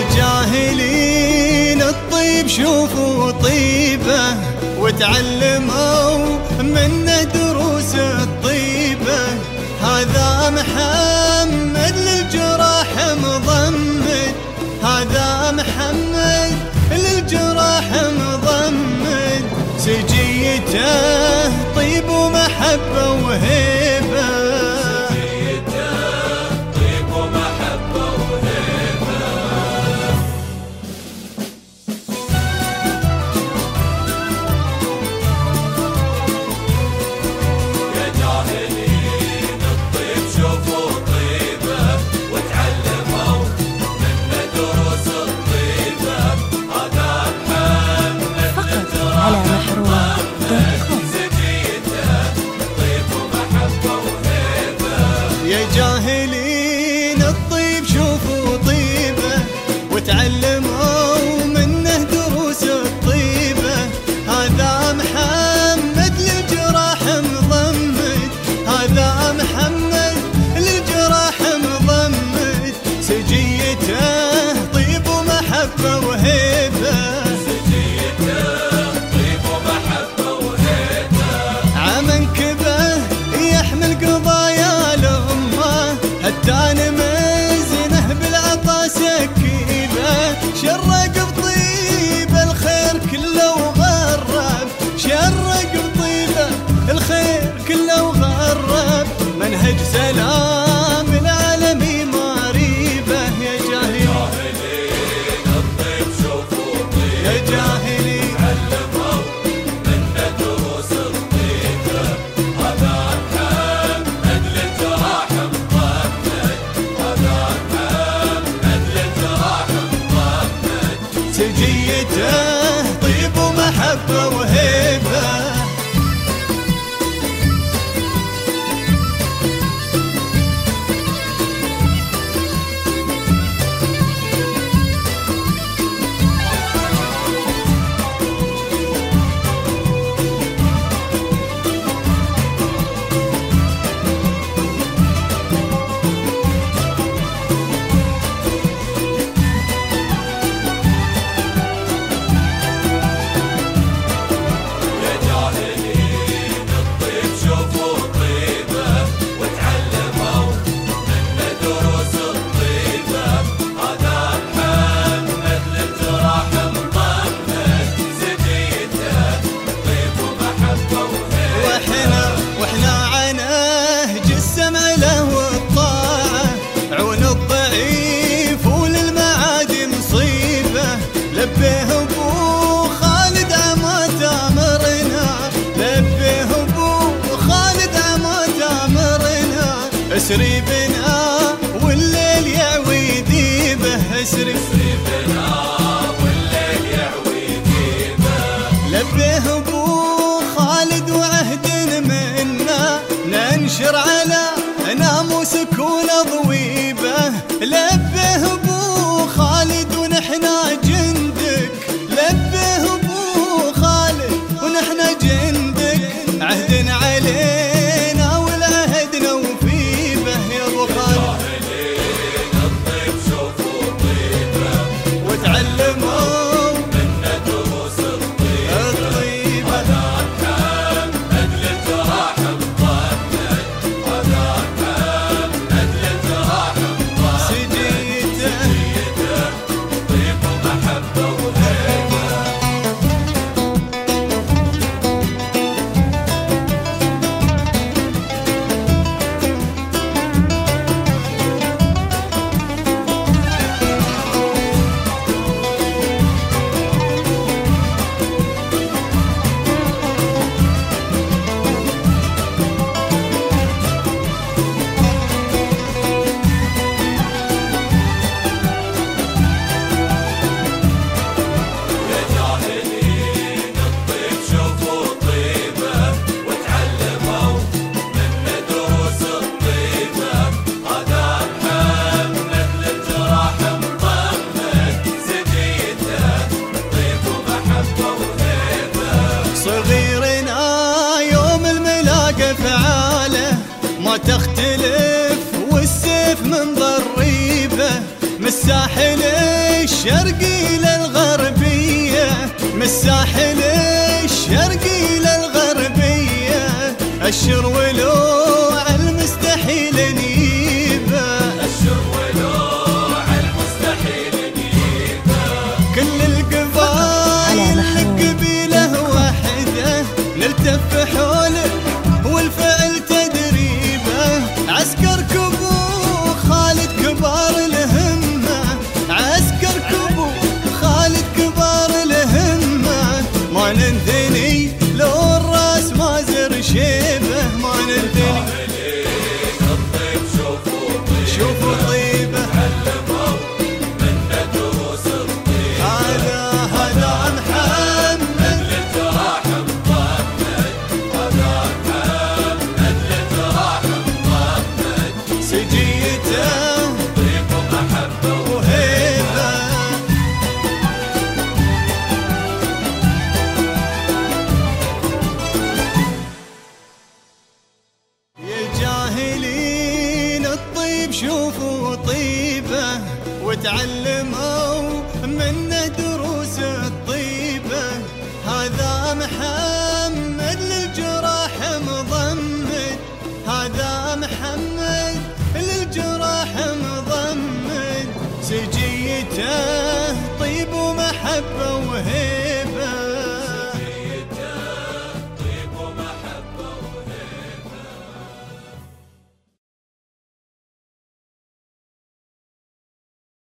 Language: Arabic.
جاهلين الطيب شوفوا طيبه وتعلموا منه دروس الطيبه. هذا محمد للجراح مضمد، هذا محمد للجراح مضمد، سجيته طيب ومحبه وهيبه. يا جاهلين الطيب شوفوا طيبه وتعلموا منه دروس الطيبه. هذا محمد للجراح مضمد، هذا محمد للجراح مضمد، سجيته طيب ومحبه وهيبه. هدان مزنه بالعطا سكيبه، شرق بطيبه الخير كله وغرب، شرق بطيبه الخير كله وغرب، منهج سلام العالمي ما ريبه. يا جاهلين الطيب شوفوا طيبه، يا جاهلين علموا منه دروس الطيبه. هذا محمد للجراح سجيته طيب ومحبه وهيبه. لبيه ابو خالد عماد امرنا، لبيه ابو خالد عماد امرنا، اسري بنا والليل يعوي ديبه، اسري بنا والليل يعوي ديبه. لبيه ابو خالد وعهد منا، ننشر على ناموسك ضويبه. لبيه ابو خالد ونحنا جندك، لبيه ابو خالد ونحنا جندك، عهد علينا والعهد نوفيبه. يا ابو خالد جاهلين الطيب شوفوا طيبه وتعلموا منه دروس الطيبه. هذا محمد للجراح مضمد، هذا محمد للجراح مضمد، سجيته طيب ومحبه وهيبه. ما تختلف والسيف من ضريبه، من الساحل الشرقي للغربية، من الساحل الشرقي للغربية، الشر ولوع المستحيل نيبه، الشر ولوع المستحيل نيبه. كل القبائل قبيلة واحدة نلتف حوله والفعل تدريبه، عسكركم خالد كبار الهمة، عسكركم خالد كبار الهمة، ما ننثني لو الراس ما زر شيبه، ما ننثني الطيب شوفوا طيبه، علموا منا دروس الطيب. هذا محمد لتراحم محمد، هذا محمد لتراحم محمد، سجيته طيب ومحبة وهيبه. يا جاهلين الطيب شوفوا طيبه، وتعلموا من